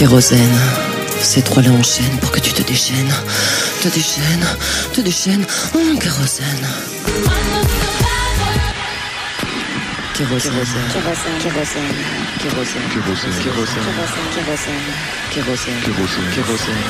Kérosène. Ces trois-là enchaînent pour que tu te déchaînes. Te déchaînes, te déchaînes. Kérosène. Kérosène. Kérosène. Kérosène. Kérosène. Kérosène. Kérosène. Kérosène. Kérosène. Kérosène.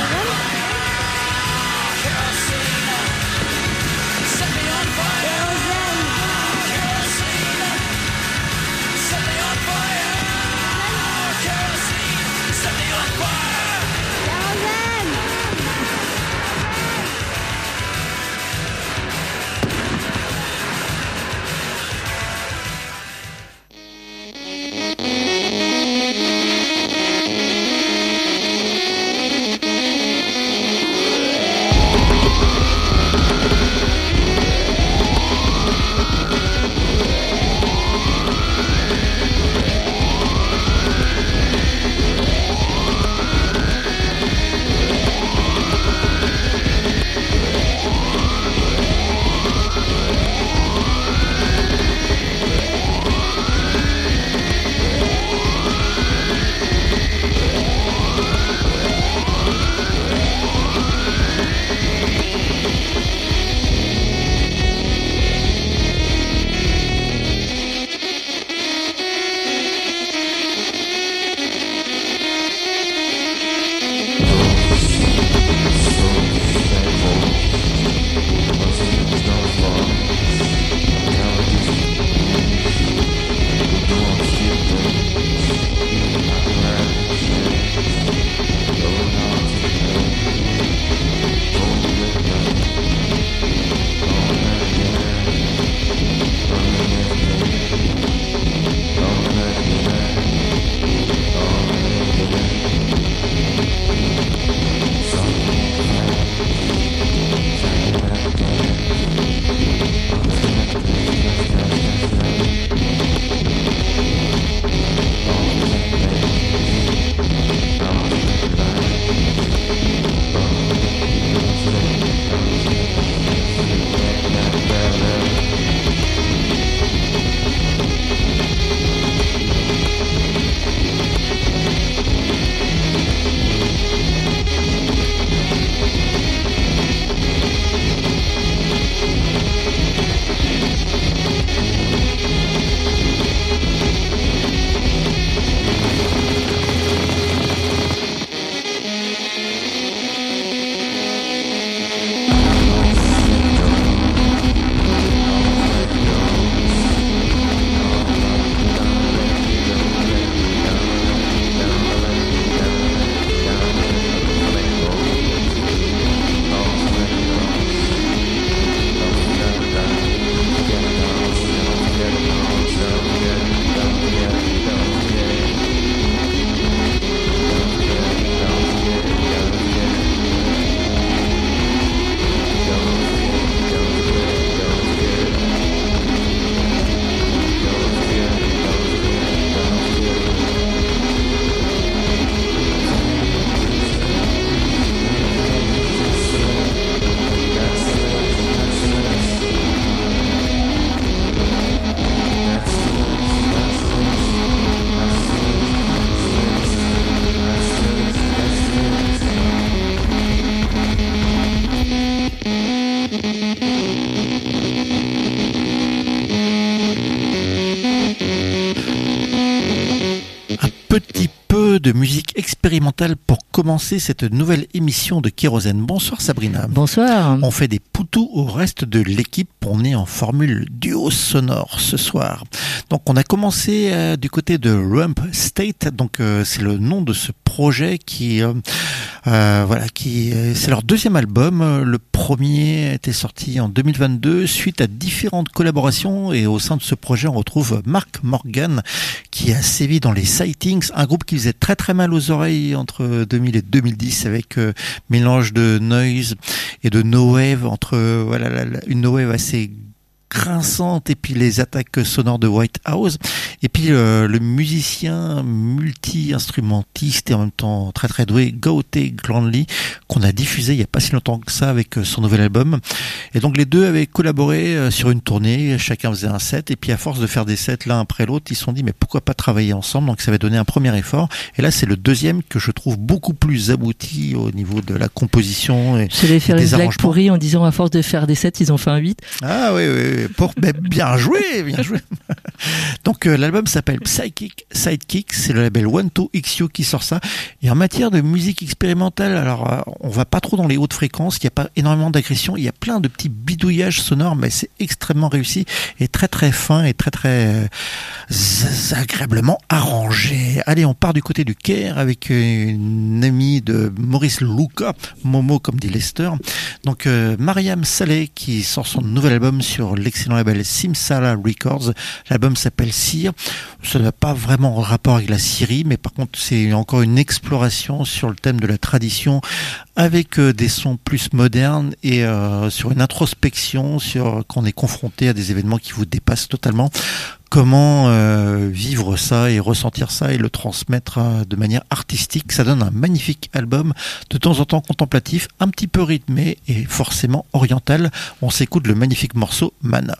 De musique expérimentale pour commencer cette nouvelle émission de Kérosène. Bonsoir Sabrina. Bonsoir. On fait des poutous au reste de l'équipe pour mener en formule duo sonore ce soir. Donc on a commencé du côté de Rump State, donc c'est le nom de ce projet qui c'est leur deuxième album. Le premier était sorti en 2022 suite à différentes collaborations, et au sein de ce projet on retrouve Mark Morgan qui a sévi dans les Sightings, un groupe qui faisait très très mal aux oreilles entre 2000 et 2010 avec mélange de noise et de no wave, entre une no wave assez grinçante et puis les attaques sonores de Whitehouse. Et puis le musicien multi-instrumentiste et en même temps très très doué, Gaute Glanley, qu'on a diffusé il n'y a pas si longtemps que ça avec son nouvel album. Et donc les deux avaient collaboré sur une tournée, chacun faisait un set, et puis à force de faire des sets l'un après l'autre, ils se sont dit mais pourquoi pas travailler ensemble, donc ça va donner un premier effort. Et là c'est le deuxième que je trouve beaucoup plus abouti au niveau de la composition et je vais faire des une blague arrangements. pourrie en disant à force de faire des sets, ils ont fait un 8. Ah oui, bien joué, bien joué. Donc l'album s'appelle Psychic Sidekick, c'est le label 12XU qui sort ça. Et en matière de musique expérimentale, alors on va pas trop dans les hautes fréquences, il n'y a pas énormément d'agression, il y a plein de petits bidouillages sonores, mais c'est extrêmement réussi et très très fin et très très agréablement arrangé. Allez, on part du côté du Caire avec une amie de Maurice Luca, Momo comme dit Lester. Donc Mariam Saleh qui sort son nouvel album sur l'excellent label Simsala Records. L'album s'appelle Syr. Ça n'a pas vraiment rapport avec la Syrie, mais par contre c'est encore une exploration sur le thème de la tradition avec des sons plus modernes et sur une introspection sur quand on est confronté à des événements qui vous dépassent totalement. Comment vivre ça et ressentir ça et le transmettre de manière artistique. Ça donne un magnifique album, de temps en temps contemplatif, un petit peu rythmé et forcément oriental. On s'écoute le magnifique morceau Mana.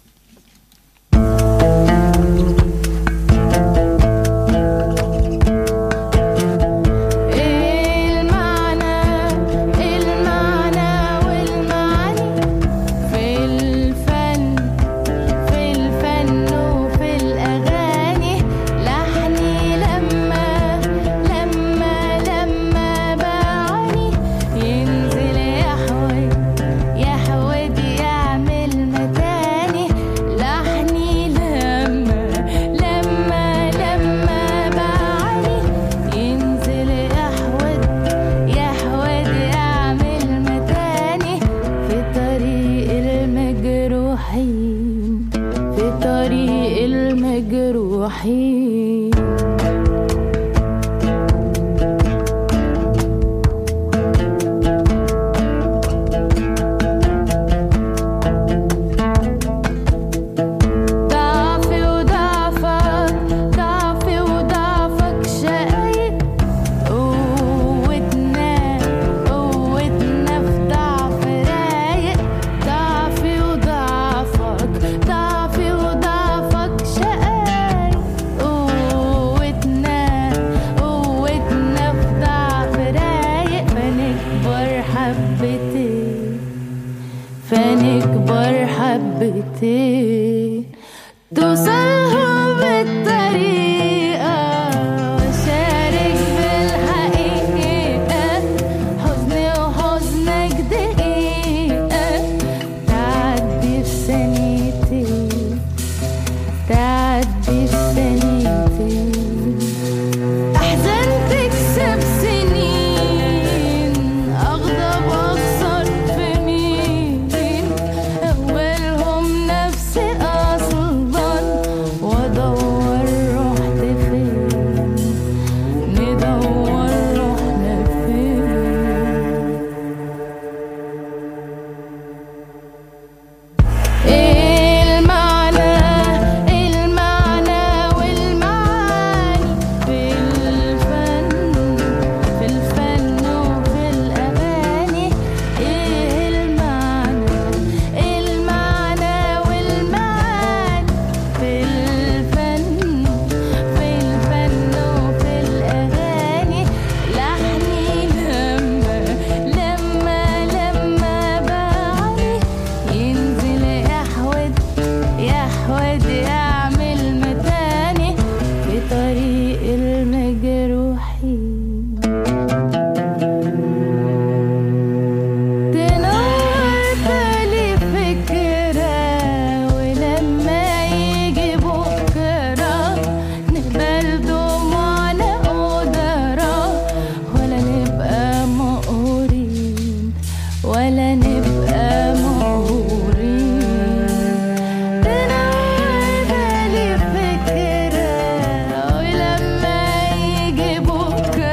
بكرة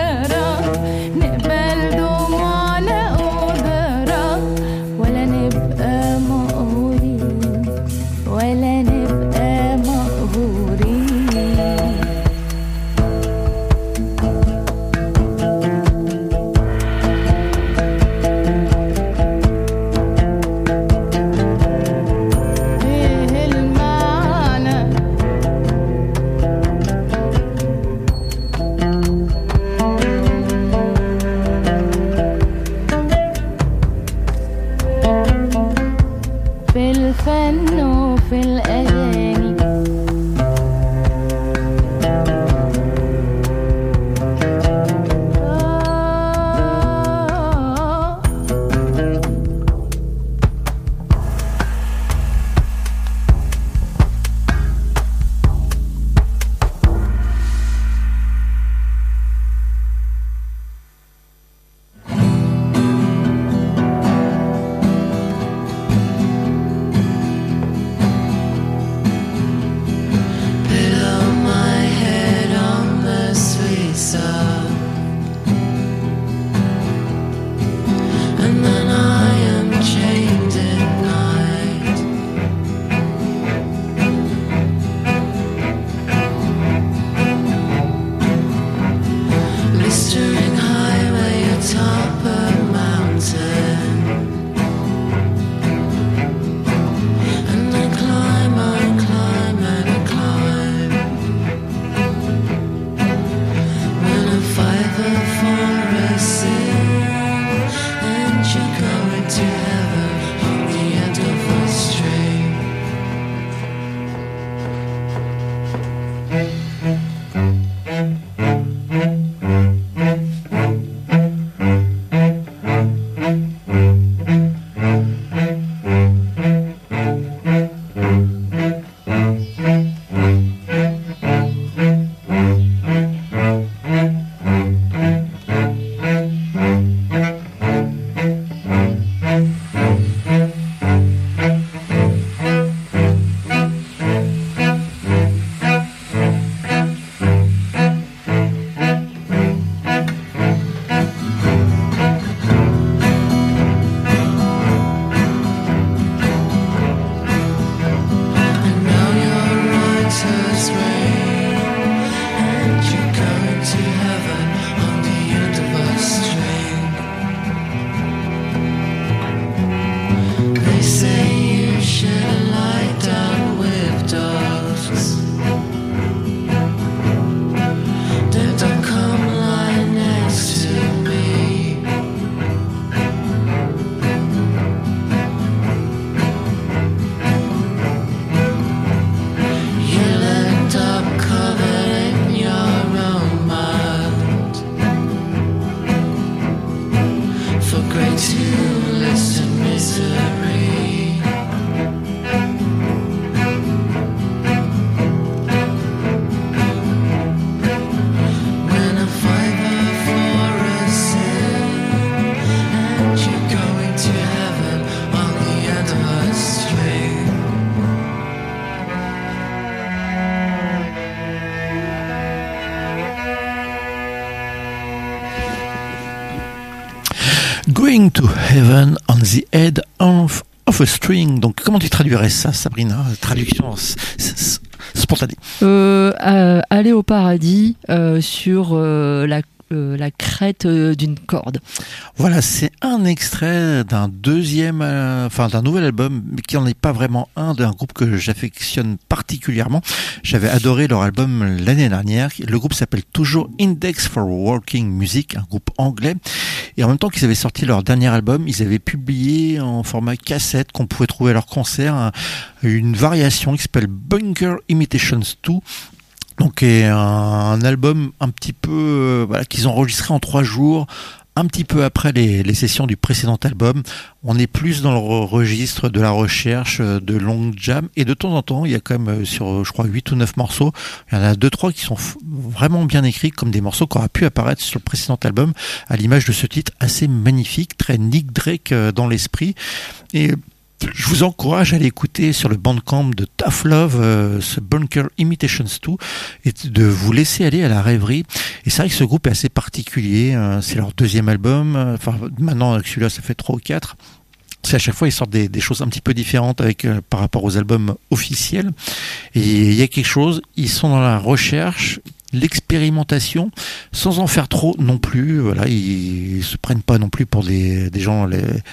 Going to Heaven on the Head of a String. Donc, comment tu traduirais ça, Sabrina? Traduction spontanée. Aller au paradis sur la crête d'une corde. Voilà, c'est un extrait d'un d'un nouvel album, mais qui n'en est pas vraiment un, d'un groupe que j'affectionne particulièrement. J'avais adoré leur album l'année dernière. Le groupe s'appelle toujours Index for Working Music, un groupe anglais. Et en même temps qu'ils avaient sorti leur dernier album, ils avaient publié en format cassette qu'on pouvait trouver à leur concert une variation qui s'appelle Bunker Imitations 2. Donc un album un petit peu qu'ils ont enregistré en 3 jours, un petit peu après les sessions du précédent album. On est plus dans le registre de la recherche, de long jam, et de temps en temps il y a quand même sur je crois 8 ou 9 morceaux, il y en a 2-3 qui sont vraiment bien écrits, comme des morceaux qui auraient pu apparaître sur le précédent album, à l'image de ce titre assez magnifique, très Nick Drake dans l'esprit. Et je vous encourage à aller écouter sur le Bandcamp de Tough Love ce Bunker Imitations 2 et de vous laisser aller à la rêverie. Et c'est vrai que ce groupe est assez particulier, c'est leur deuxième album, maintenant avec celui-là ça fait 3 ou 4. C'est à chaque fois ils sortent des choses un petit peu différentes par rapport aux albums officiels. Et il y a quelque chose, ils sont dans la recherche, l'expérimentation, sans en faire trop non plus. Voilà, ils se prennent pas non plus pour des gens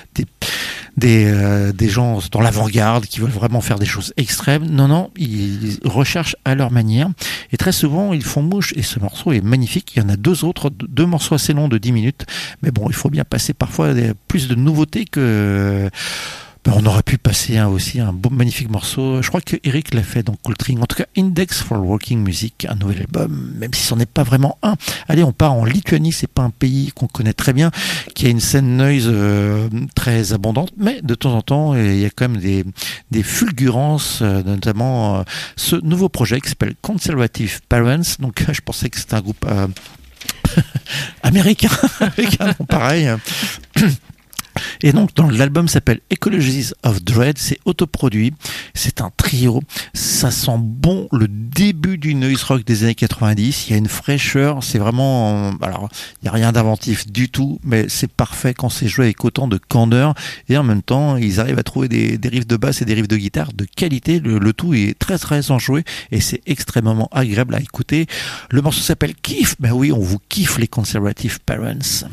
des gens dans l'avant-garde qui veulent vraiment faire des choses extrêmes. Non, ils recherchent à leur manière. Et très souvent, ils font mouche. Et ce morceau est magnifique. Il y en a 2 morceaux assez longs de 10 minutes. Mais bon, il faut bien passer parfois plus de nouveautés que... On aurait pu passer aussi un beau magnifique morceau. Je crois que Eric l'a fait dans Coltrane. En tout cas, Index for Working Music, un nouvel album, même si ce n'en est pas vraiment un. Allez, on part en Lituanie, c'est pas un pays qu'on connaît très bien, qui a une scène noise très abondante, mais de temps en temps, il y a quand même des fulgurances, notamment ce nouveau projet qui s'appelle Conservative Parents. Donc, je pensais que c'était un groupe américain, avec un nom pareil. Et donc, l'album s'appelle Ecologies of Dread, c'est autoproduit, c'est un trio, ça sent bon le début du noise rock des années 90, il y a une fraîcheur, c'est vraiment, alors, il n'y a rien d'inventif du tout, mais c'est parfait quand c'est joué avec autant de candeur, et en même temps, ils arrivent à trouver des riffs de basse et des riffs de guitare de qualité, le tout est très très enjoué, et c'est extrêmement agréable à écouter. Le morceau s'appelle Kiff, ben oui, on vous kiffe les Conservative Parents.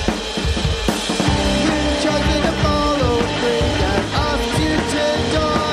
Chugging a bottle, bring that up to the door.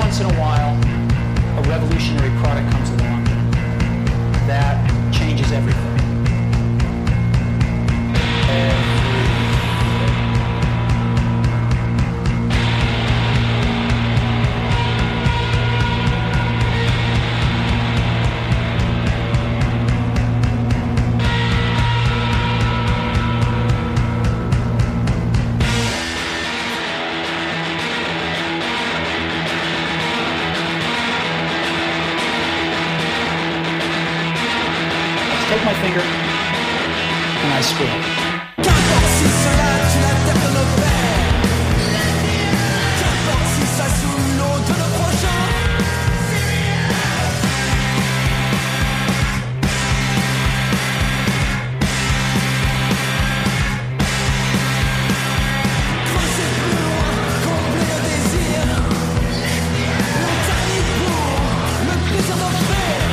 once in a while, a revolutionary product comes along that changes everything. Take my finger and I spin. Qu'importe si cela tue la terre de nos pères, qu'importe si ça souille l'eau de nos prochains. Creuser plus loin, combler le désir, montagne pour le plaisir d'offrir.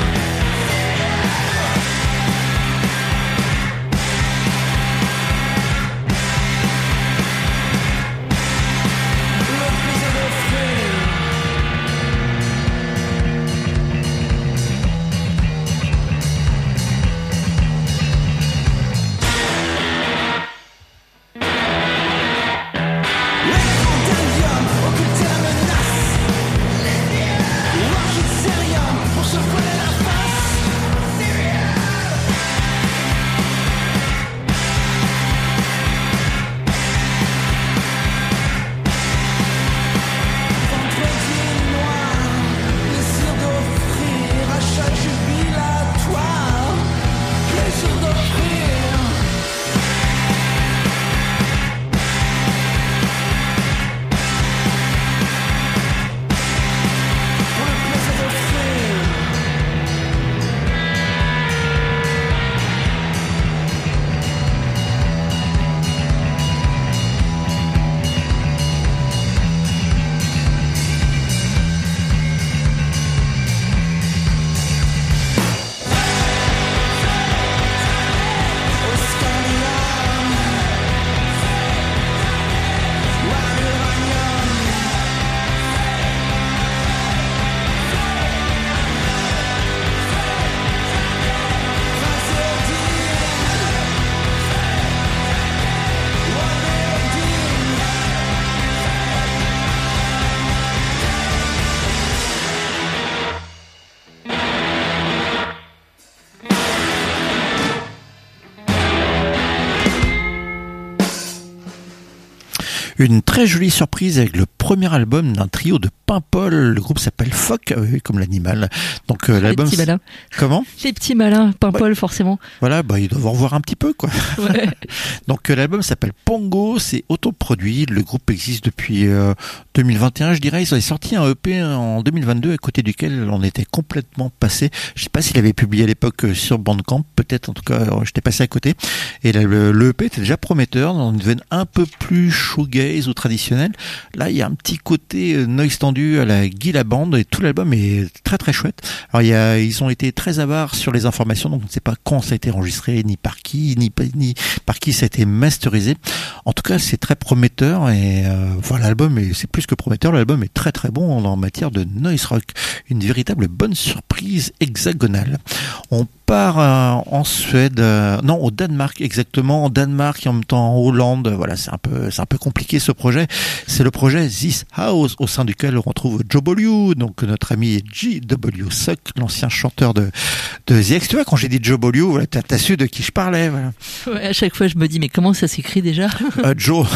Une très jolie surprise avec le premier album d'un trio de Paimpol. Le groupe s'appelle Phoque, comme l'animal. Donc l'album. Les petits malins. Comment ? Les petits malins, Paimpol ouais. Forcément. Voilà, ils doivent en voir un petit peu, quoi. Ouais. Donc l'album s'appelle Pongo, c'est autoproduit. Le groupe existe depuis 2021, je dirais. Ils ont sorti un EP en 2022 à côté duquel on était complètement passé. Je sais pas s'il avait publié à l'époque sur Bandcamp, peut-être. En tout cas, j'étais passé à côté. Et le EP était déjà prometteur dans une veine un peu plus shoegaze ou traditionnelle. Là, il y a un petit côté noise tendu à la Guy la Bande et tout l'album est très très chouette. Alors ils ont été très avares sur les informations, donc on ne sait pas quand ça a été enregistré, ni par qui ça a été masterisé. En tout cas, c'est très prometteur et voilà, l'album c'est plus que prometteur. L'album est très très bon en matière de noise rock, une véritable bonne surprise hexagonale. On part en Suède, non au Danemark exactement, en Danemark et en même temps en Hollande. Voilà, c'est un peu compliqué ce projet. C'est le projet This House au sein duquel on retrouve JW, donc notre ami J.W. Suck, l'ancien chanteur de The X. Tu vois, quand j'ai dit JW, voilà, t'as su de qui je parlais. Voilà. Ouais, à chaque fois je me dis mais comment ça s'écrit déjà Joe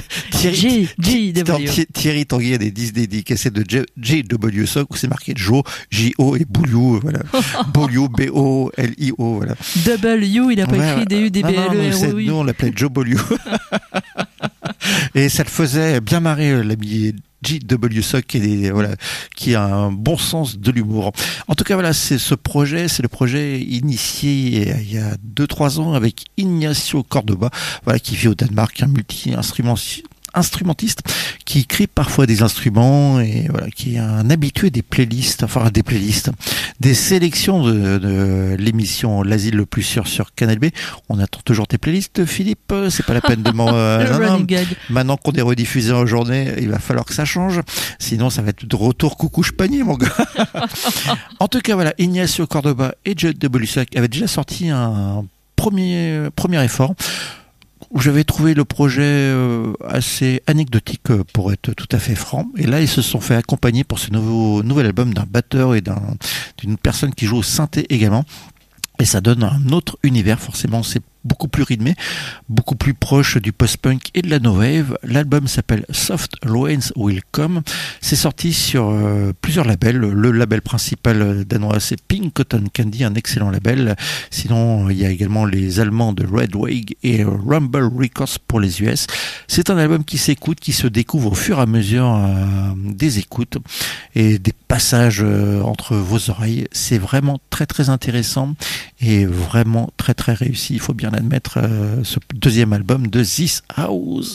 Thierry Tanguy a des 10 dédicacés de J.W. Suck où c'est marqué Joe, J.O. et Bouliou, voilà. Bouliou, B-O-L-I-O, voilà. W, il a pas écrit D-U-D-B-L-E-R-O-U. Nous on l'appelait Joe Bouliou. Et ça le faisait bien marrer l'ami J.W. Suck qui a un bon sens de l'humour. En tout cas, voilà, c'est le projet initié il y a 2-3 ans avec Ignacio Cordoba, voilà, qui vit au Danemark, un instrumentiste qui écrit parfois des instruments et voilà, qui est un habitué des playlists, des sélections de l'émission L'Asile le plus sûr sur Canal B. On attend toujours tes playlists, Philippe. C'est pas la peine de m'en... Maintenant qu'on est rediffusé en journée, il va falloir que ça change. Sinon, ça va être de retour coucou panier, mon gars. En tout cas, voilà, Ignacio Cordoba et Judd de Bolussac avaient déjà sorti un premier effort où j'avais trouvé le projet assez anecdotique pour être tout à fait franc. Et là, ils se sont fait accompagner pour ce nouvel album d'un batteur et d'une personne qui joue au synthé également. Et ça donne un autre univers, forcément, c'est beaucoup plus rythmé, beaucoup plus proche du post-punk et de la no wave. L'album s'appelle Soft Rains Will Come. C'est sorti sur plusieurs labels. Le label principal danois, c'est Pink Cotton Candy, un excellent label. Sinon, il y a également les Allemands de Red Wave et Rumble Records pour les US. C'est un album qui s'écoute, qui se découvre au fur et à mesure des écoutes et des passages entre vos oreilles. C'est vraiment très très intéressant et vraiment très très réussi. Il faut bien admettre ce deuxième album de This House.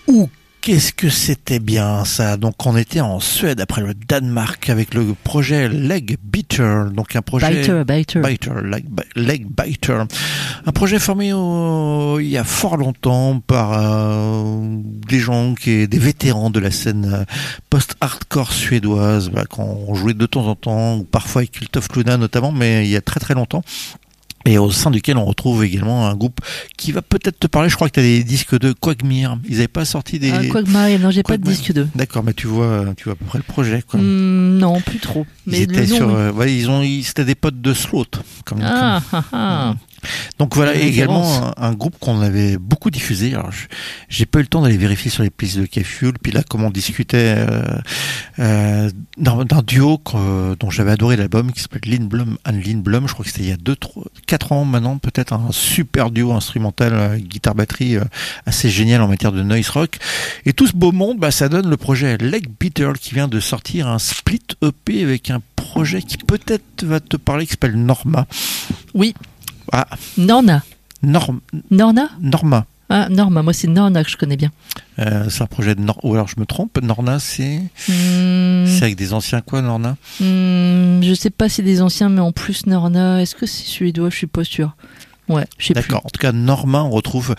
Ouh, qu'est-ce que c'était bien ça. Donc on était en Suède après le Danemark avec le projet Leg Biter, donc un projet Leg Biter, un projet formé il y a fort longtemps par des vétérans de la scène post-hardcore suédoise, qu'on jouait de temps en temps, ou parfois avec Cult of Luna notamment, mais il y a très très longtemps. Et au sein duquel on retrouve également un groupe qui va peut-être te parler. Je crois que tu as des disques de Quagmire. Ils n'avaient pas sorti des... Quagmire, non, j'ai pas de disque d'eux. D'accord, mais tu vois à peu près le projet, quoi. Non, plus trop. Mais ils étaient c'était des potes de Sloth. Donc voilà, également un groupe qu'on avait beaucoup diffusé. Alors j'ai pas eu le temps d'aller vérifier sur les playlists de K-Fuel. Puis là, comme on discutait d'un duo dont j'avais adoré l'album, qui s'appelle Lindblom and Lindblom. Je crois que c'était il y a 4 ans maintenant, peut-être, un super duo instrumental, guitare-batterie assez génial en matière de noise rock. Et tout ce beau monde, ça donne le projet Leg Biter qui vient de sortir un split EP avec un projet qui peut-être va te parler, qui s'appelle Norma. Oui. Ah. Norna. Norma. Ah, Norma, moi c'est Norna que je connais bien. C'est un projet de ou alors je me trompe, Norna c'est avec des anciens quoi, Norna je sais pas si c'est des anciens, mais en plus Norna, est-ce que c'est suédois? Je suis pas sûr. Ouais, je sais plus. D'accord, en tout cas Norma, on retrouve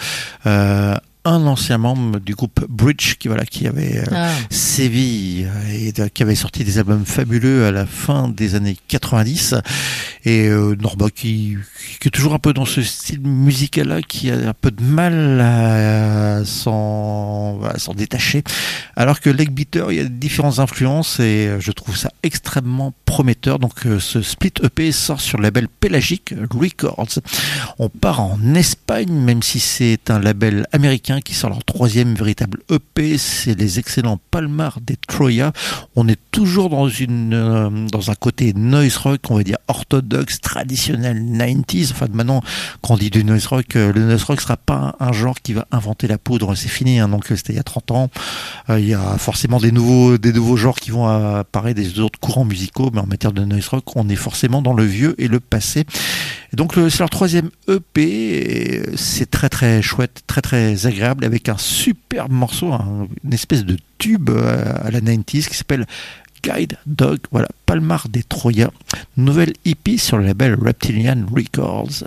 un ancien membre du groupe Bridge qui avait sévi et qui avait sorti des albums fabuleux à la fin des années 90, et Norma qui est toujours un peu dans ce style musical là, qui a un peu de mal à s'en détacher, alors que Leg Biter, il y a différentes influences et je trouve ça extrêmement prometteur. Donc ce split EP sort sur le label Pelagic Records. On part en Espagne, même si c'est un label américain qui sort leur 3e véritable EP, c'est les excellents Palmar de Troya. On est toujours dans un côté noise rock, on va dire orthodoxe, traditionnel 90s. Enfin, maintenant, quand on dit du noise rock, le noise rock sera pas un genre qui va inventer la poudre, c'est fini, donc c'était il y a 30 ans. Il y a forcément des nouveaux genres qui vont apparaître, des autres courants musicaux, mais en matière de noise rock, on est forcément dans le vieux et le passé. Et donc c'est leur 3e EP, et c'est très très chouette, très très agréable, avec un super morceau, une espèce de tube à la 90s qui s'appelle Guide Dog. Voilà, Palmar de Troya, nouvelle EP sur le label Reptilian Records.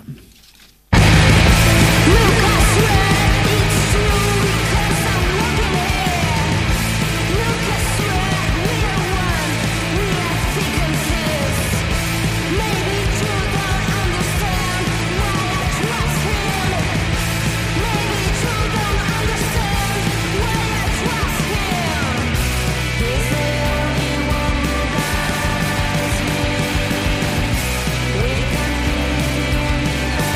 We can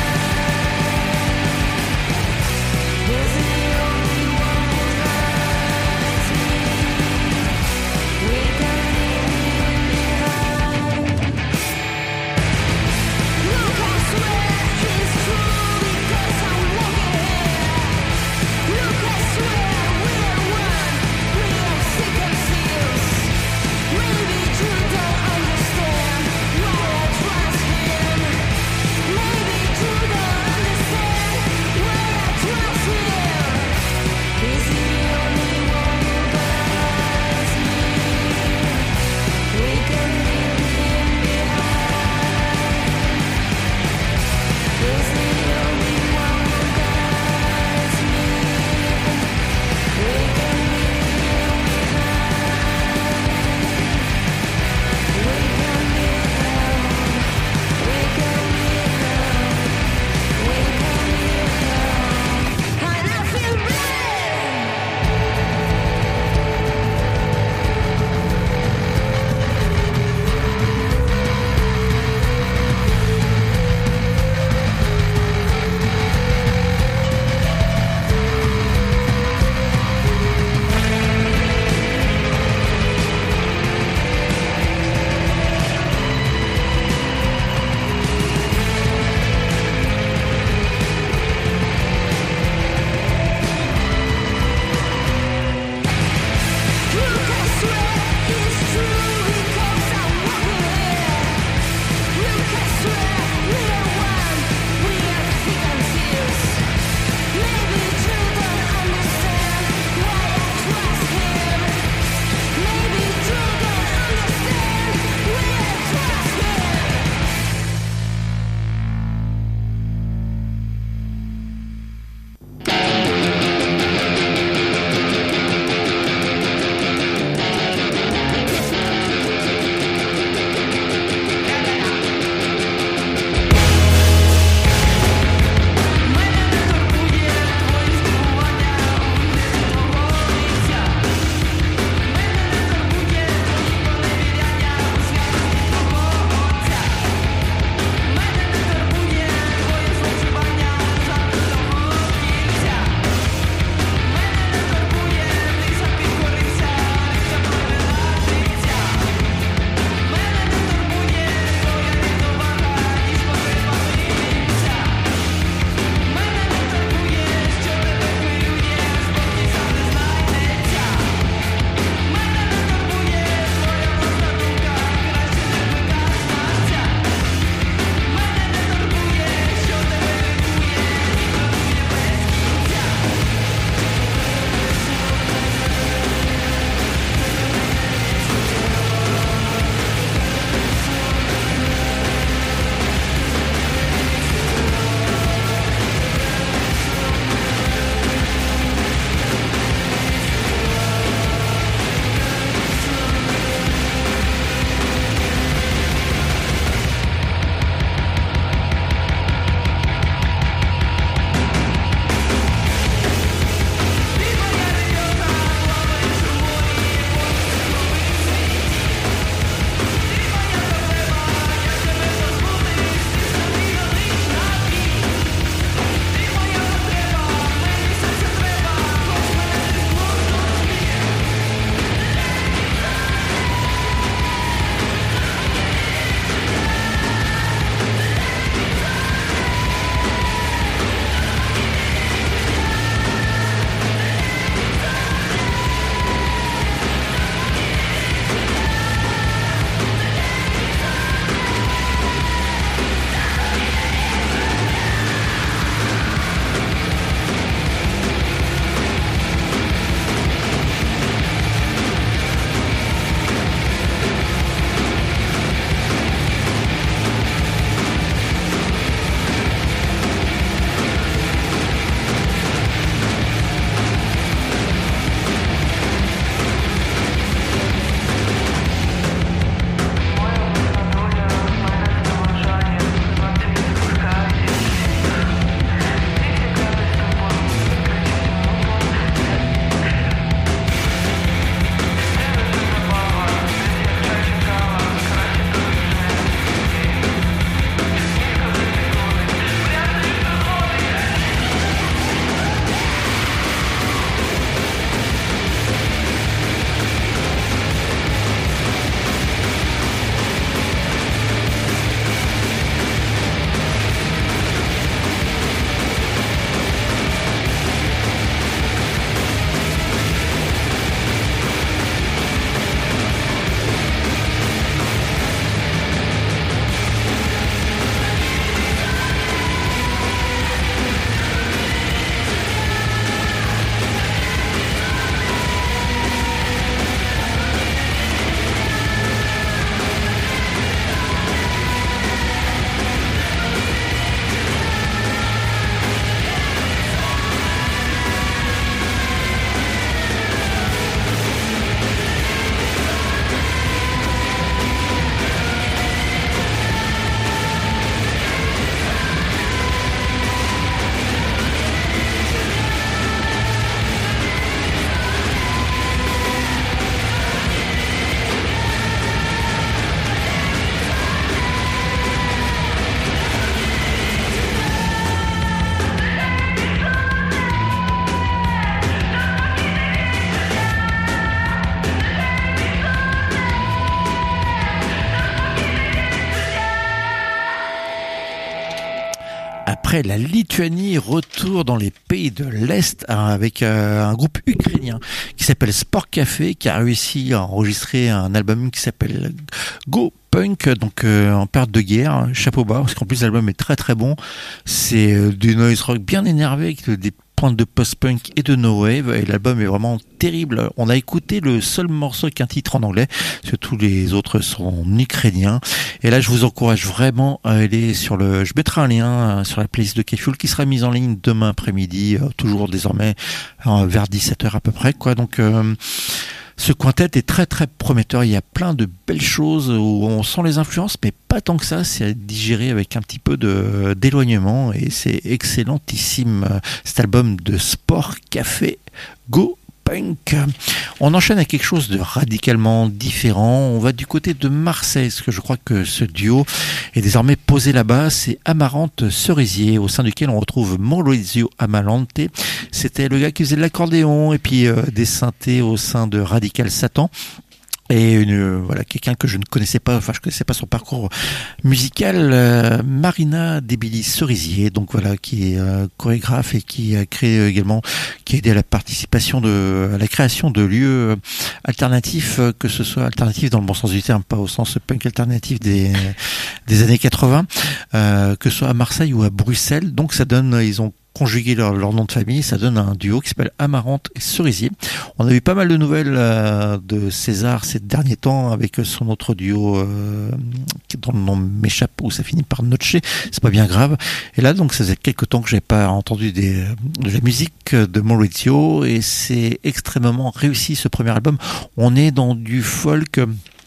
Après la Lituanie, retour dans les pays de l'Est avec un groupe ukrainien qui s'appelle Sport Café, qui a réussi à enregistrer un album qui s'appelle Go Punk, donc en période de guerre, chapeau bas, parce qu'en plus l'album est très très bon. C'est du noise rock bien énervé avec des pointe de post-punk et de no wave, et l'album est vraiment terrible. On a écouté le seul morceau avec un titre en anglais, parce que tous les autres sont ukrainiens. Et là, je vous encourage vraiment à aller sur je mettrai un lien sur la playlist de K-Fuel qui sera mise en ligne demain après-midi, toujours désormais vers 17h à peu près, quoi. Donc, ce quintet est très très prometteur, il y a plein de belles choses où on sent les influences, mais pas tant que ça, c'est à digérer avec un petit peu d'éloignement, et c'est excellentissime cet album de Sport Café Go Punk. On enchaîne avec quelque chose de radicalement différent, on va du côté de Marseille, parce que je crois que ce duo est désormais posé là-bas, c'est Amarante Cerisier, au sein duquel on retrouve Maurizio Amalante. C'était le gars qui faisait de l'accordéon et puis des synthés au sein de Radical Satan. Et voilà, quelqu'un que je ne connaissais pas, enfin je connaissais pas son parcours musical, Marina Debili Cerisier, donc voilà, qui est chorégraphe et qui a créé également, qui a aidé à la participation à la création de lieux alternatifs, que ce soit alternatifs dans le bon sens du terme, pas au sens punk alternatif des années 80, que ce soit à Marseille ou à Bruxelles. Donc ça donne, ils ont conjuguer leur nom de famille, ça donne un duo qui s'appelle Amarante et Cerisier. On a eu pas mal de nouvelles de César ces derniers temps avec son autre duo dont le nom m'échappe, où ça finit par Noche, c'est pas bien grave. Et là donc ça faisait quelques temps que j'ai pas entendu de la musique de Maurizio, et c'est extrêmement réussi ce premier album. On est dans du folk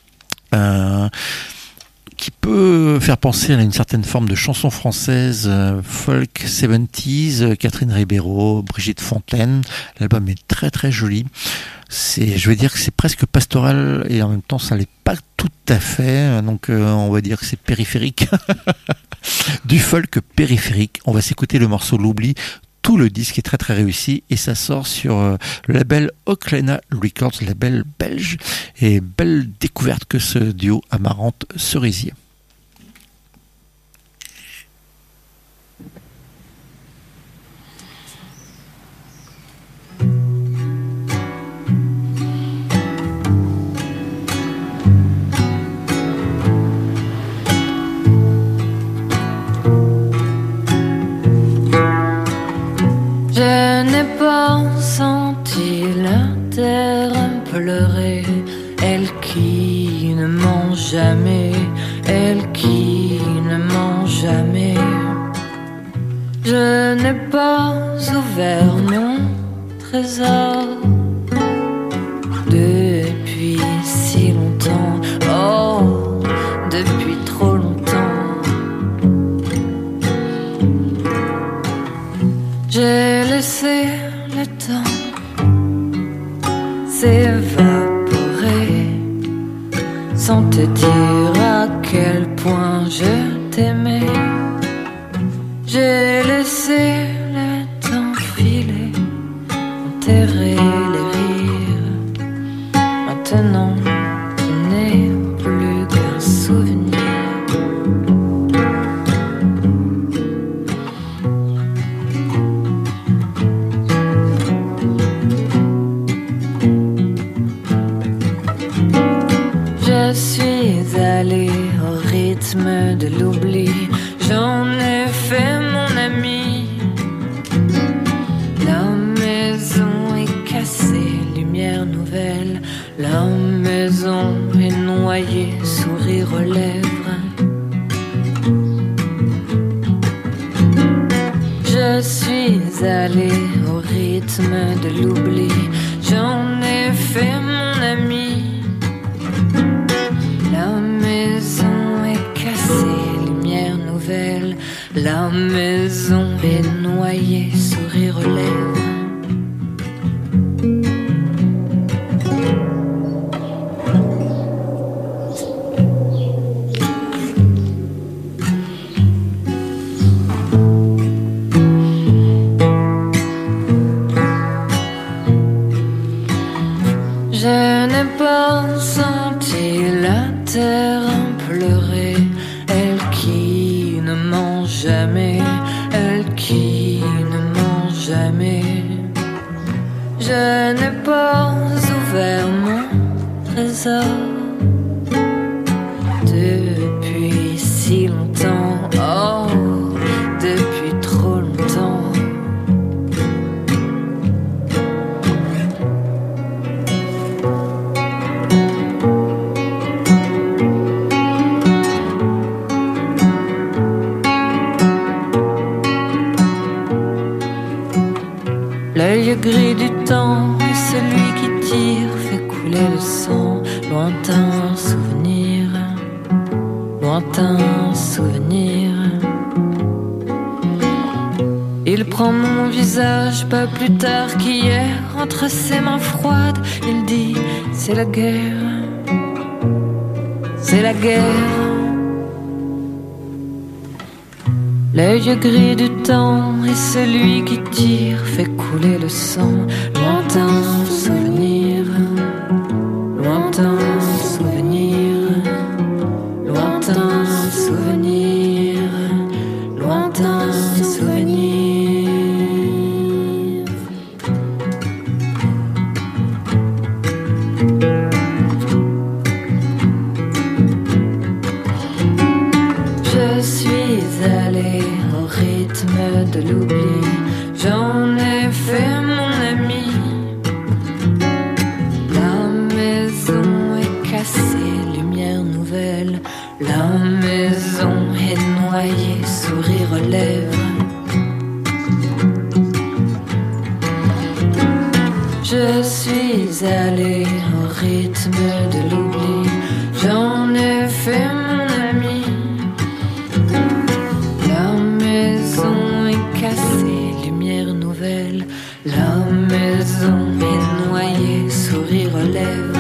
qui peut faire penser à une certaine forme de chanson française, folk 70s, Catherine Ribeiro, Brigitte Fontaine. L'album est très très joli. Je vais dire que c'est presque pastoral, et en même temps ça l'est pas tout à fait. Donc on va dire que c'est périphérique. Du folk périphérique. On va s'écouter le morceau L'Oubli. Tout le disque est très très réussi, et ça sort sur le label Oklena Records, label belge, et belle découverte que ce duo Amarante Cerisier. Je n'ai pas senti la terre pleurer, elle qui ne ment jamais, elle qui ne ment jamais. Je n'ai pas ouvert mon trésor depuis si longtemps, oh, depuis trop longtemps. J'ai laissé le temps s'évaporer sans te dire à quel point je t'aimais. J'ai laissé le temps filer, enterrer les rires. Maintenant, tu n'es plus qu'un souvenir. Je suis allé au rythme de l'oubli, j'en ai fait mon ami. La maison est cassée, lumière nouvelle. La maison est noyée, sourire aux lèvres. Je suis allé au rythme de l'oubli, j'en ai fait mon ami. La maison est cassée, lumière nouvelle. La maison est noyée, sourire aux lèvres. Je n'ai pas senti la terre pleurer, elle qui ne ment jamais, elle Je n'ai pas ouvert mon trésor depuis si longtemps, oh, depuis trop longtemps. L'œil gris du temps est celui qui tire, fait couler le sang. Lointain souvenir, lointain souvenir. Il prend mon visage pas plus tard qu'hier entre ses mains froides. Il dit c'est la guerre, c'est la guerre. L'œil gris du temps est celui qui tire, fait couler le sang. Lointain souvenir, lointain souvenir, lointain souvenir, lointain souvenir. Je suis allé au rythme de l'oubli, j'en ai fait mon ami. La maison est cassée, lumière nouvelle. La maison est noyée, sourire aux lèvres. Je suis allé au rythme de l'oubli, j'en ai fait mon ami. La maison est cassée, lumière nouvelle. La maison est noyée, sourire aux lèvres.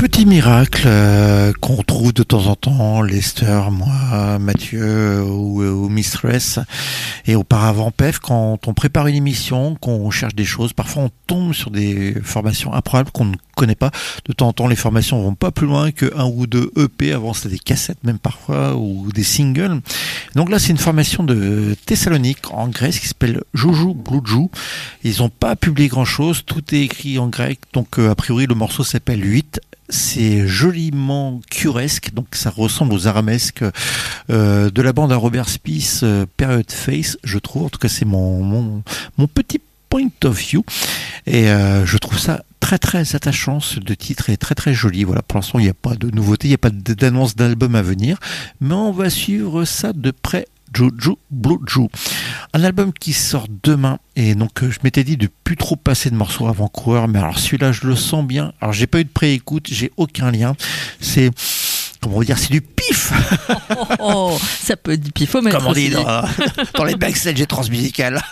Petit miracle qu'on trouve de temps en temps, Lester, moi, Mathieu ou Mistress, et auparavant PEF, quand on prépare une émission, qu'on cherche des choses, parfois on tombe sur des formations improbables qu'on ne connaît pas. De temps en temps, les formations vont pas plus loin que un ou deux EP, avant c'était des cassettes même parfois, ou des singles. Donc là, c'est une formation de Thessalonique en Grèce qui s'appelle Joujou Bloudjou. Ils n'ont pas publié grand chose, tout est écrit en grec, donc a priori le morceau s'appelle 8. C'est joliment curesque, donc ça ressemble aux aramesques de la bande à Robert Smith, Period Face, je trouve. En tout cas, c'est mon petit point of view, et je trouve ça très très attachant. Ce titre est très très joli. Voilà, pour l'instant il n'y a pas de nouveauté, il n'y a pas d'annonce d'album à venir, mais on va suivre ça de près. Joujou Bloudjou, un album qui sort demain, et donc je m'étais dit de plus trop passer de morceaux avant-coureurs, mais alors celui-là je le sens bien. Alors j'ai pas eu de pré-écoute, j'ai aucun lien, c'est, comment on va dire, c'est du pif. Ça peut être du pifomètre. Comme on dit dans les backstage transmusicales.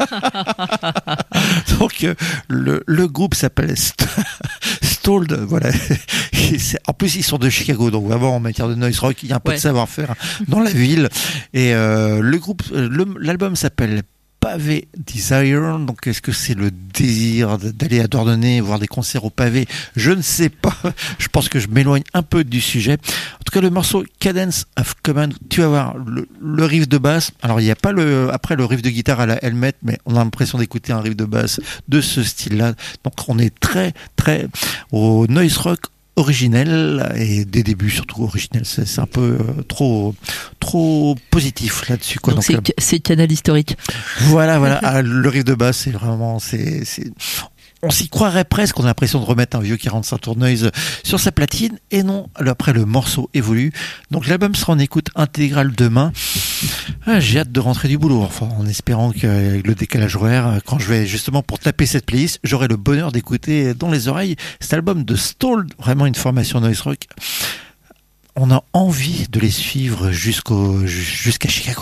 Donc le groupe s'appelle Stalled, voilà. En plus ils sont de Chicago, donc vraiment en matière de noise rock il y a un peu de savoir-faire dans la ville. Et l'album s'appelle Pavé Desire. Donc est-ce que c'est le désir d'aller à Douarnenez voir des concerts au pavé? Je ne sais pas. Je pense que je m'éloigne un peu du sujet. En tout cas, le morceau Cadence of Command, tu vas voir le riff de basse. Alors il n'y a pas après le riff de guitare à la Helmet, mais on a l'impression d'écouter un riff de basse de ce style-là. Donc on est très très au noise rock originel, et des débuts surtout originels. C'est un peu trop positif là-dessus, quoi. Donc c'est canal historique. Voilà. Ah, le riff de basse, c'est vraiment, on s'y croirait presque, on a l'impression de remettre un vieux 45 tours noise sur sa platine, et non, après le morceau évolue. Donc l'album sera en écoute intégrale demain. J'ai hâte de rentrer du boulot, enfin, en espérant qu'avec le décalage horaire, quand je vais justement pour taper cette playlist, j'aurai le bonheur d'écouter dans les oreilles cet album de Stalled, vraiment une formation noise rock. On a envie de les suivre jusqu'à Chicago.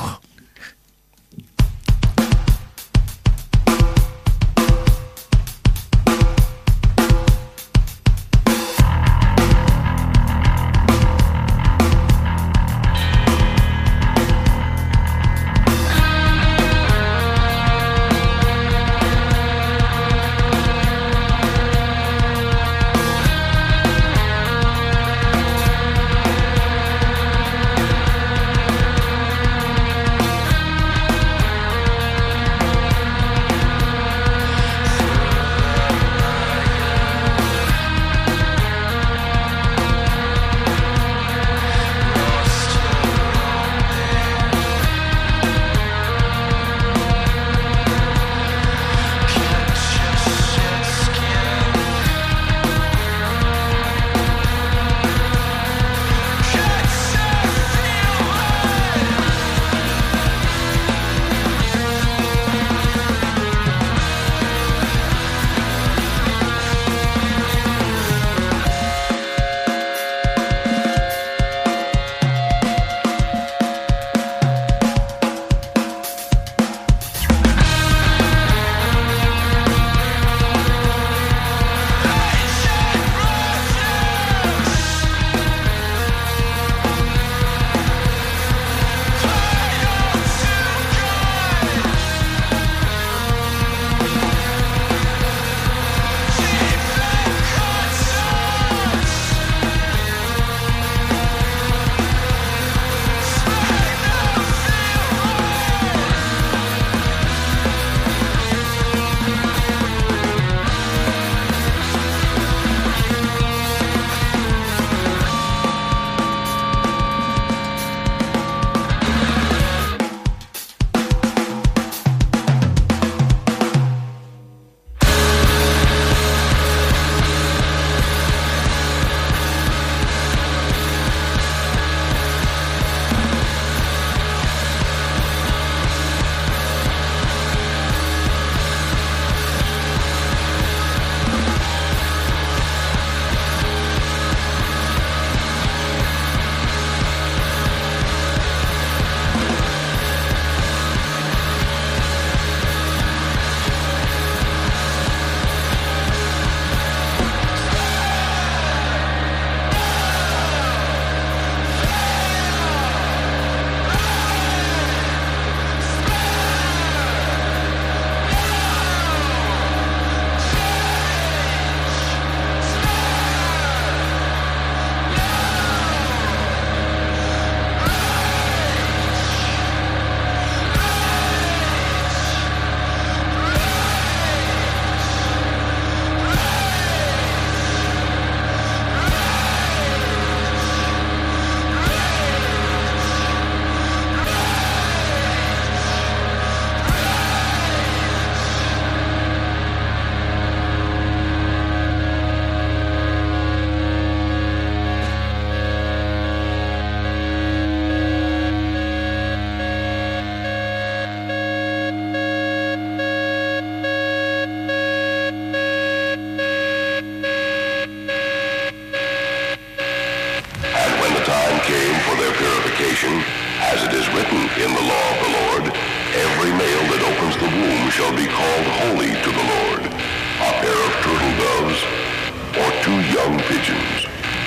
the womb shall be called holy to the Lord, a pair of turtle doves or 2 young pigeons.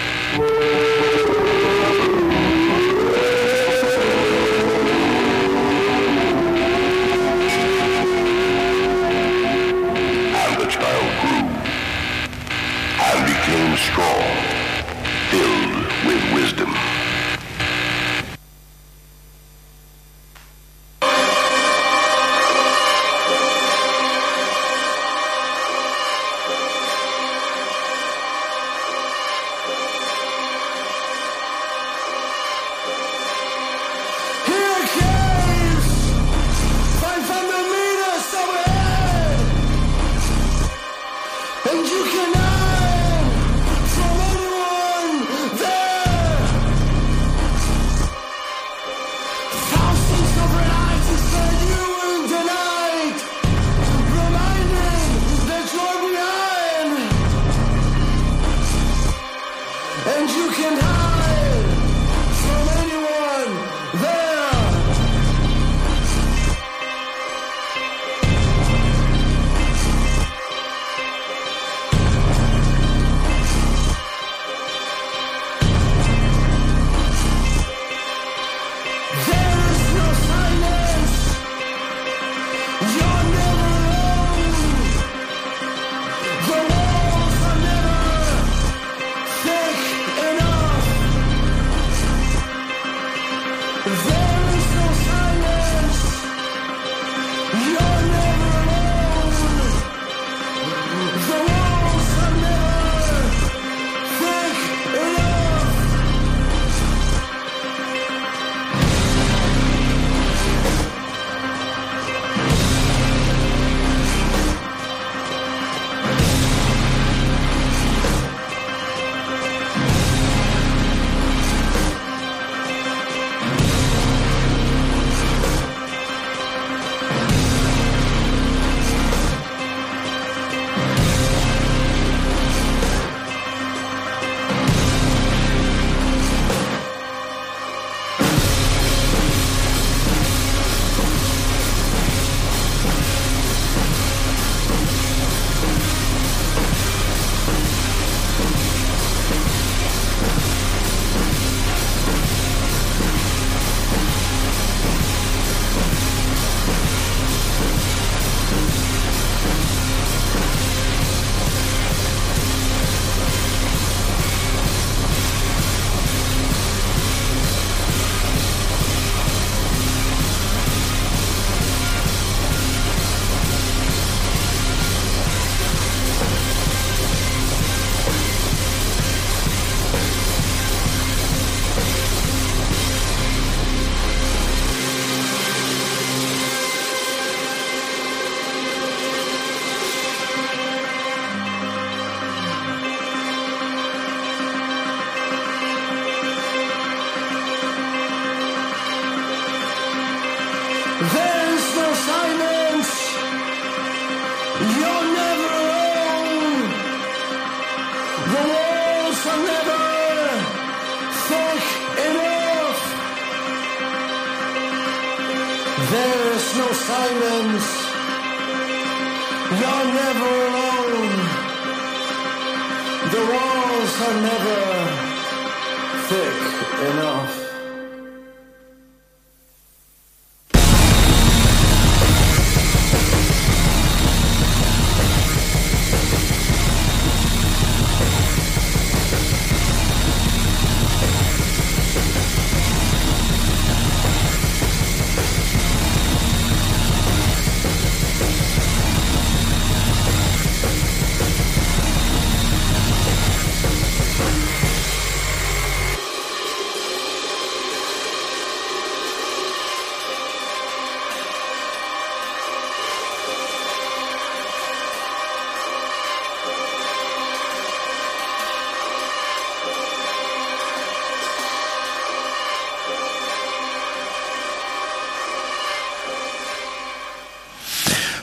And the child grew and became strong, filled with wisdom.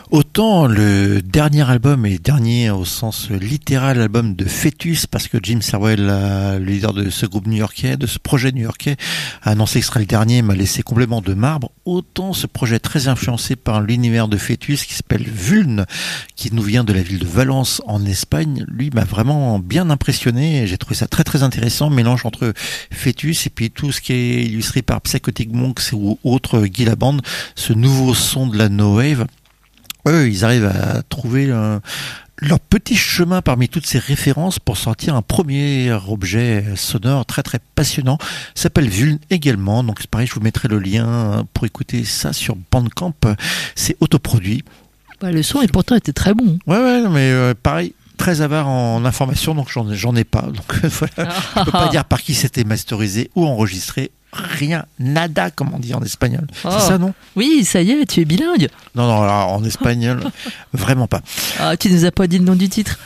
Autant le dernier album, et dernier au sens littéral, album de Fœtus, parce que Jim Sarwell, le leader de ce groupe new-yorkais, de ce projet new-yorkais, a annoncé que ce serait le dernier, m'a laissé complètement de marbre. Autant ce projet très influencé par l'univers de Fœtus, qui s'appelle Vuln, qui nous vient de la ville de Valence en Espagne, lui m'a vraiment bien impressionné. J'ai trouvé ça très très intéressant, mélange entre Fœtus et puis tout ce qui est illustré par Psychotic Monks ou autres Guy Laband, ce nouveau son de la no wave. Eux, ils arrivent à trouver leur petit chemin parmi toutes ces références pour sortir un premier objet sonore très très passionnant. Ça s'appelle Vuln également. Donc c'est pareil, je vous mettrai le lien pour écouter ça sur Bandcamp. C'est autoproduit. Bah, le son et pourtant était très bon. Ouais, mais pareil. Très avare en informations, donc j'en ai pas. Donc voilà, je peux pas dire par qui c'était masterisé ou enregistré. Rien, nada, comme on dit en espagnol. Oh. C'est ça, non? Oui, ça y est, tu es bilingue. Non, alors, en espagnol, vraiment pas. Ah, tu nous as pas dit le nom du titre.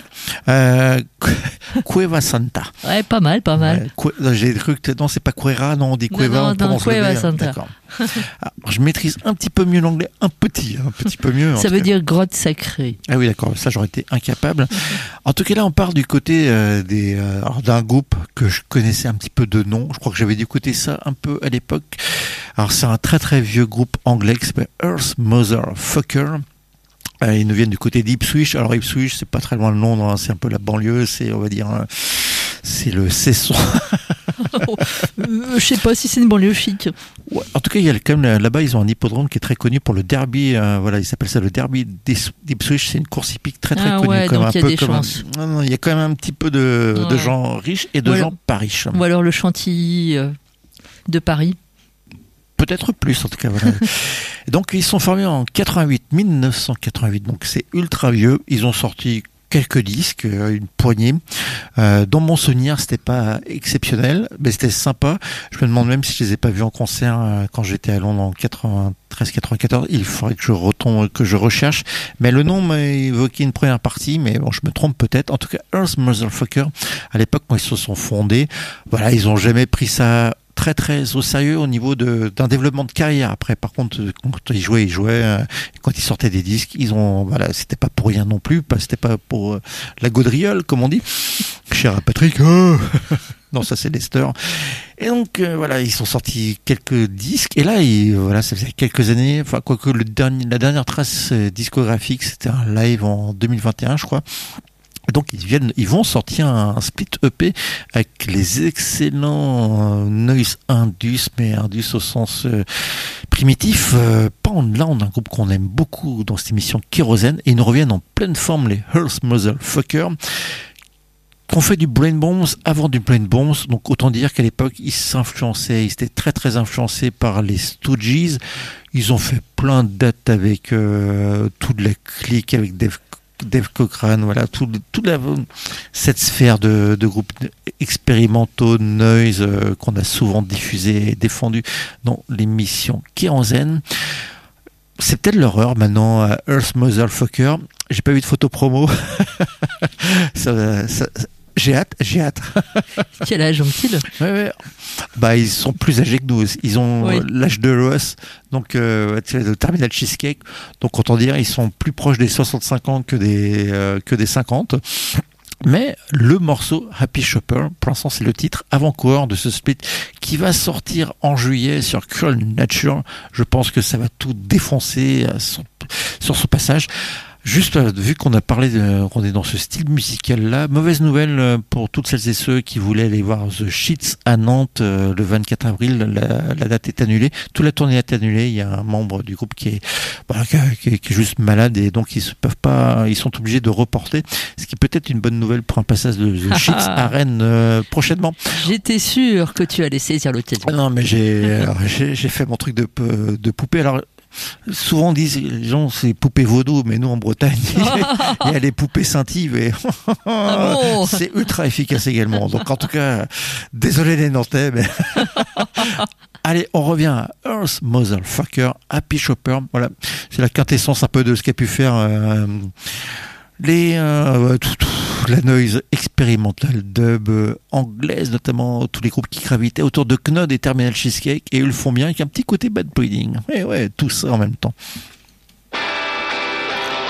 Cueva Santa. Ouais, pas mal. Ouais, j'ai cru que non, c'est pas Cuera, non, on dit Cueva. Non, on prononce Cueva le B, Santa. D'accord. Alors, je maîtrise un petit peu mieux l'anglais, un petit peu mieux. Ça veut dire grotte sacrée. Ah oui, d'accord, ça j'aurais été incapable. En tout cas, là, on part du côté d'un groupe que je connaissais un petit peu de nom. Je crois que j'avais dû écouter ça un peu à l'époque. Alors, c'est un très très vieux groupe anglais qui s'appelle Earth Motherfucker. Ils nous viennent du côté d'Ipswich. Alors Ipswich, c'est pas très loin de Londres, hein. C'est un peu la banlieue, c'est, on va dire, c'est le Cesson. Je sais pas si c'est une banlieue chic. Ouais, en tout cas, il y a quand même là-bas, ils ont un hippodrome qui est très connu pour le derby. Voilà, ils s'appellent ça le derby d'Ipswich. C'est une course hippique très très connue. Ouais, comme donc un il y a peu des comme chances. Non, il y a quand même un petit peu de gens riches et de gens pas riches. Ou alors le Chantilly de Paris. Peut-être plus, en tout cas, voilà. Donc, ils sont formés en 1988, donc c'est ultra vieux. Ils ont sorti quelques disques, une poignée. Dans mon souvenir, c'était pas exceptionnel, mais c'était sympa. Je me demande même si je les ai pas vus en concert quand j'étais à Londres en 93-94. Il faudrait que je recherche. Mais le nom m'a évoqué une première partie, mais bon, je me trompe peut-être. En tout cas, Earth Motherfucker, à l'époque, quand ils se sont fondés, voilà, ils ont jamais pris ça très très au sérieux au niveau d'un développement de carrière. Après, par contre, quand ils jouaient, quand ils sortaient des disques, c'était pas pour rien non plus, c'était pas pour la gaudriole, comme on dit. Cher à Patrick, non, ça c'est Lester. Et donc voilà, ils sont sortis quelques disques. Et là, ça faisait quelques années. Enfin, quoique la dernière trace discographique, c'était un live en 2021, je crois. Donc ils vont sortir un split EP avec les excellents Noise Indus, mais Indus au sens primitif. Là, on a un groupe qu'on aime beaucoup dans cette émission, Kérosène, et ils nous reviennent en pleine forme, les Earth Motherfucker, qu'on fait du Brain Bombs avant du Brain Bombs. Donc autant dire qu'à l'époque ils étaient très très influencés par les Stooges. Ils ont fait plein de dates avec toute la clique, avec Dave Cochrane, voilà, toute cette sphère de groupes expérimentaux, noise, qu'on a souvent diffusé et défendu dans l'émission Kérosène. C'est peut-être l'horreur maintenant, Earth Motherfucker. J'ai pas vu de photo promo. J'ai hâte. Quel âge ont-ils? Ouais. Bah, ils sont plus âgés que nous. Ils ont l'âge de Ross, donc le Terminal Cheesecake. Donc autant dire, ils sont plus proches des 65 ans que des 50. Mais le morceau Happy Shopper, pour l'instant c'est le titre avant-coureur de ce split qui va sortir en juillet sur Cruel Nature. Je pense que ça va tout défoncer sur son passage. Juste vu qu'on a parlé qu'on est dans ce style musical là, mauvaise nouvelle pour toutes celles et ceux qui voulaient aller voir The Shits à Nantes le 24 avril, la date est annulée, toute la tournée est annulée. Il y a un membre du groupe qui est juste malade et donc ils sont obligés de reporter, ce qui peut être une bonne nouvelle pour un passage de The Shits à Rennes prochainement. J'étais sûr que tu allais saisir l'occasion. Non mais j'ai fait mon truc de poupée. Alors souvent disent les gens c'est poupée vaudou, mais nous en Bretagne il y a les poupées scintilles et c'est ultra efficace également. Donc en tout cas, désolé les Nantais, mais allez, on revient à Earth Motherfucker, Happy Shopper. Voilà, c'est la quintessence un peu de ce qu'a pu faire la noise expérimentale dub anglaise, notamment tous les groupes qui gravitaient autour de Knod et Terminal Cheesecake, et eux le font bien avec un petit côté bad breeding. Et ouais, tout ça en même temps.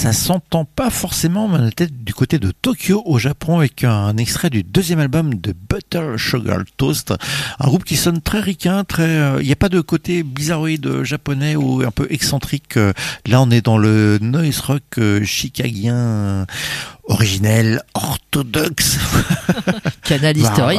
Ça s'entend pas forcément, mais on était du côté de Tokyo au Japon avec un extrait du deuxième album de Butter Sugar Toast, un groupe qui sonne très ricain, il n'y a pas de côté bizarroïde japonais ou un peu excentrique. Là on est dans le noise rock chicagien originel, orthodoxe. Canal historique.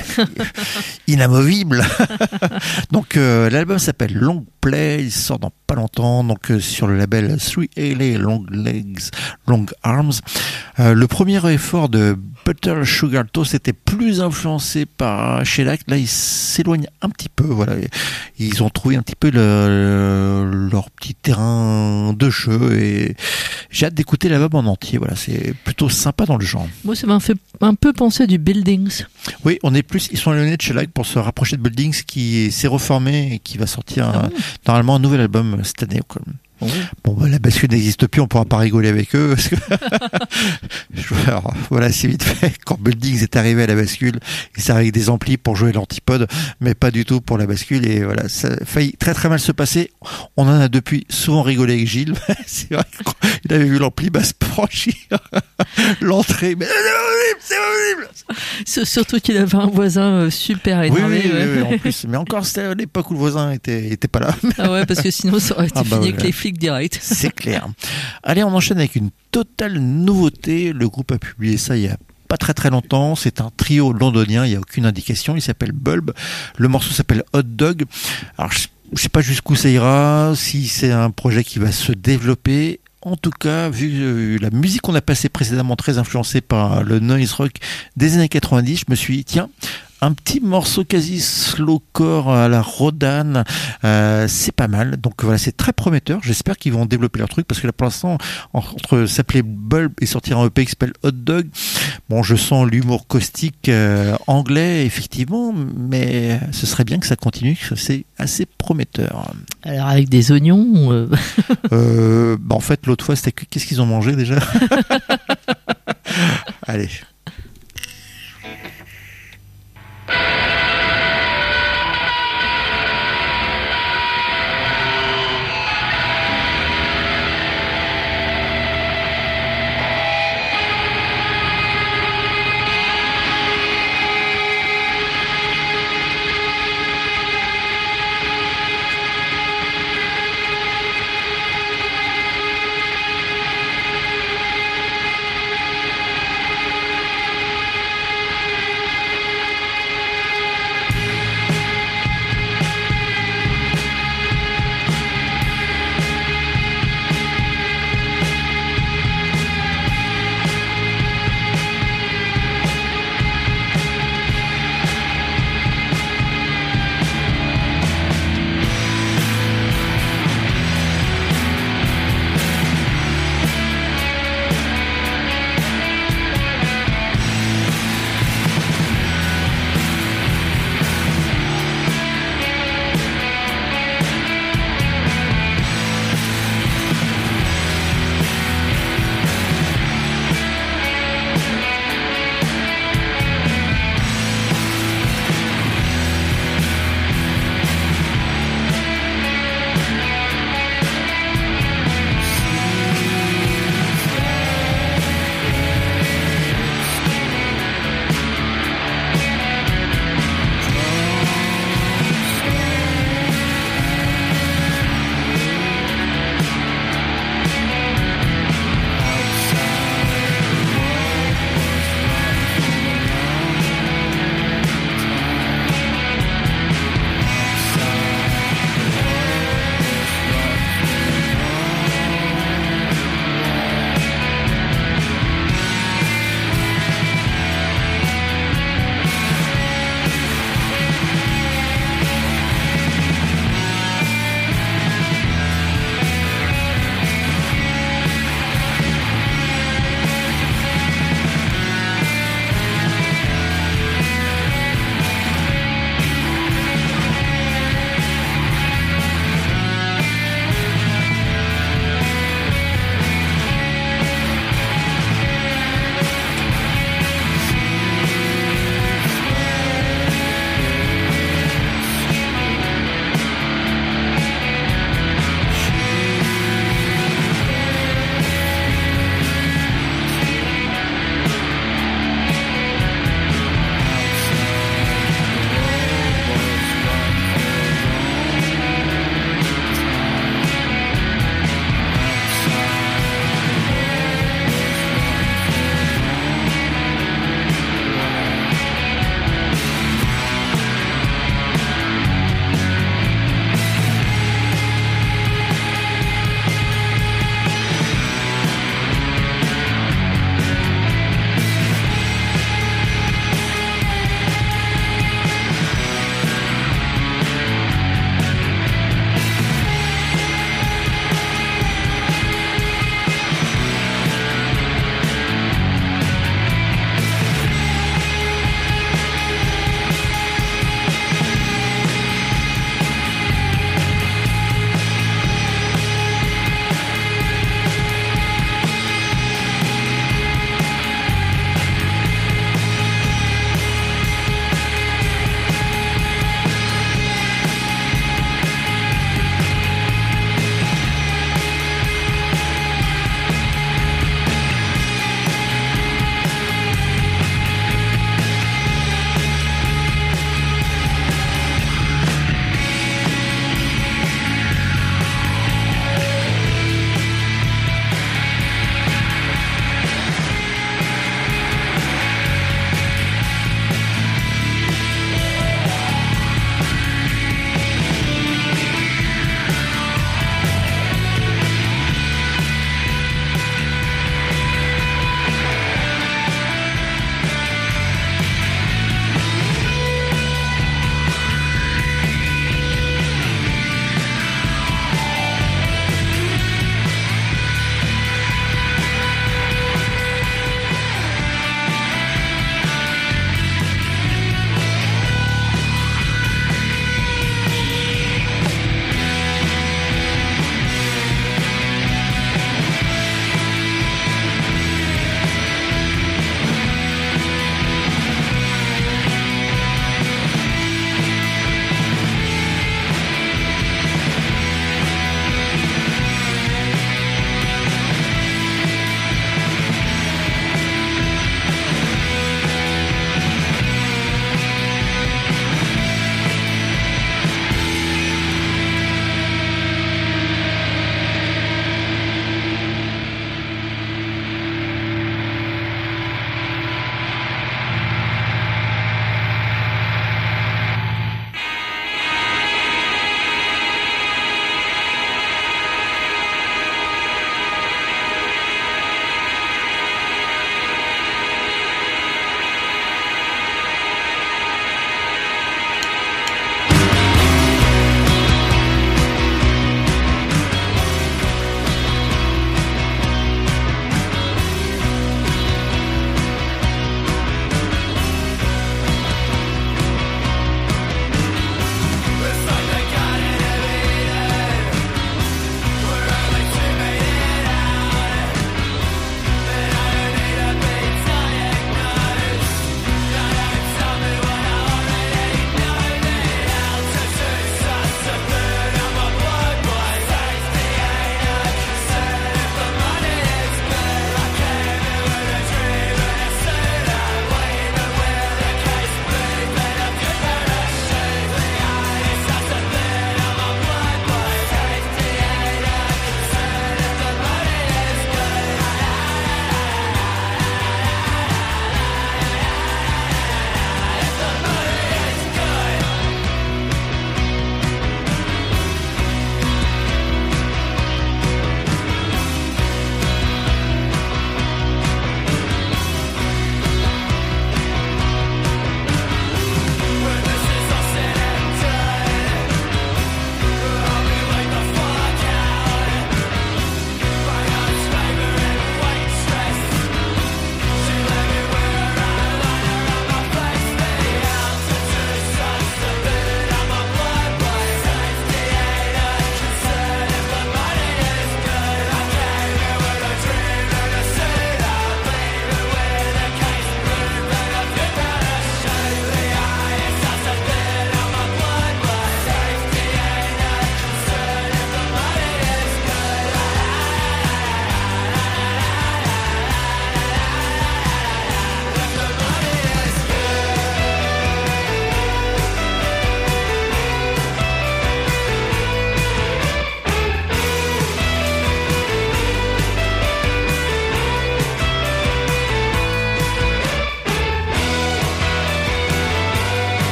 Inamovible. Donc l'album s'appelle Long Play, il sort dans pas longtemps, donc sur le label 3LA Long Legs, Long Arms. Le premier effort de Butter Sugar Toast était plus influencé par Shellac. Là, ils s'éloignent un petit peu. Voilà, ils ont trouvé un petit peu leur petit terrain de jeu et j'ai hâte d'écouter l'album en entier. Voilà, c'est plutôt sympa dans le genre. Moi, ça m'a fait un peu penser à du Buildings. Oui, ils sont éloignés de Shellac pour se rapprocher de Buildings qui s'est reformé et qui va sortir normalement un nouvel album cette année. Bon, la bascule n'existe plus, on pourra pas rigoler avec eux. Parce que alors, voilà, c'est vite fait. Quand Buildings est arrivé à la bascule, il s'est avec des amplis pour jouer l'antipode, mais pas du tout pour la bascule. Et voilà, ça a failli très très mal se passer. On en a depuis souvent rigolé avec Gilles. C'est vrai qu'il avait vu l'ampli se franchir l'entrée. Mais c'est horrible. Surtout qu'il avait un voisin super énervé. Oui, en plus. Mais encore, c'était à l'époque où le voisin était pas là. Ah ouais, parce que sinon ça aurait été fini avec les flics direct. C'est clair. Allez, on enchaîne avec une totale nouveauté. Le groupe a publié ça il y a pas très très longtemps. C'est un trio londonien, il n'y a aucune indication. Il s'appelle Bulb. Le morceau s'appelle Hot Dog. Alors, je sais pas jusqu'où ça ira, si c'est un projet qui va se développer. En tout cas, vu la musique qu'on a passée précédemment, très influencée par le noise rock des années 90, je me suis dit, tiens, un petit morceau quasi slowcore à la Rodan, c'est pas mal. Donc voilà, c'est très prometteur. J'espère qu'ils vont développer leur truc parce que là, pour l'instant, entre s'appeler Bulb et sortir un EP qui s'appelle Hot Dog, bon, je sens l'humour caustique anglais, effectivement, mais ce serait bien que ça continue. C'est assez prometteur. Alors avec des oignons En fait, l'autre fois, c'était qu'est-ce qu'ils ont mangé déjà? Allez.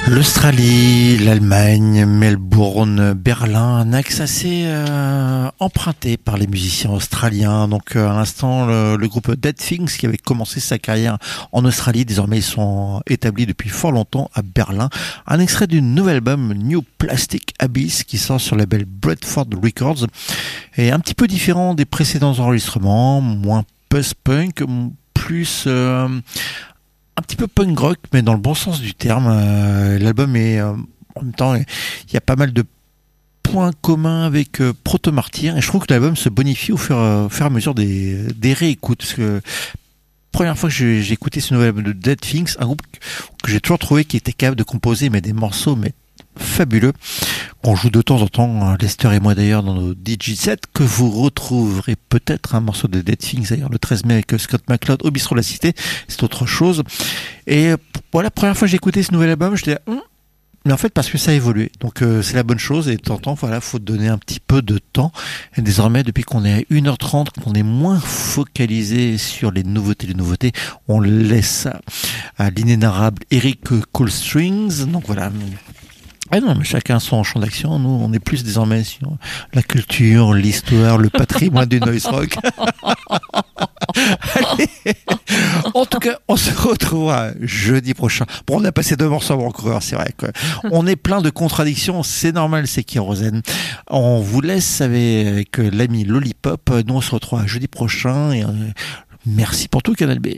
L'Australie, l'Allemagne, Melbourne, Berlin, un axe assez emprunté par les musiciens australiens. Donc à l'instant, le groupe Dead Things qui avait commencé sa carrière en Australie, désormais ils sont établis depuis fort longtemps à Berlin. Un extrait du nouvel album New Plastic Abyss qui sort sur le label Bradford Records et un petit peu différent des précédents enregistrements, moins post-punk, plus un petit peu punk rock, mais dans le bon sens du terme. L'album est en même temps, il y a pas mal de points communs avec Proto Martyr, et je trouve que l'album se bonifie au fur et à mesure des réécoutes. Parce que première fois que j'ai écouté ce nouvel album de Dead Things, un groupe que j'ai toujours trouvé qui était capable de composer mais des morceaux fabuleux, qu'on joue de temps en temps, Lester et moi d'ailleurs, dans nos DJ7, que vous retrouverez peut-être un morceau de Dead Things d'ailleurs le 13 mai avec Scott McCloud au Bistrot La Cité, c'est autre chose. Et voilà, première fois que j'ai écouté ce nouvel album, je disais mais en fait parce que ça a évolué, donc c'est la bonne chose, et de temps en temps, voilà, faut donner un petit peu de temps, et désormais depuis qu'on est à 1h30, qu'on est moins focalisé sur les nouveautés, on laisse à l'inénarrable Eric Colestrings, donc voilà. Ah non, mais chacun son champ d'action. Nous, on est plus désormais sur la culture, l'histoire, le patrimoine du noise rock. Allez. En tout cas, on se retrouvera jeudi prochain. Bon, on a passé 2 morceaux avant coureur, c'est vrai. On est plein de contradictions, c'est normal, c'est Kérosène. On vous laisse avec l'ami Lollipop. Nous, on se retrouvera jeudi prochain. Et merci pour tout, Canal B.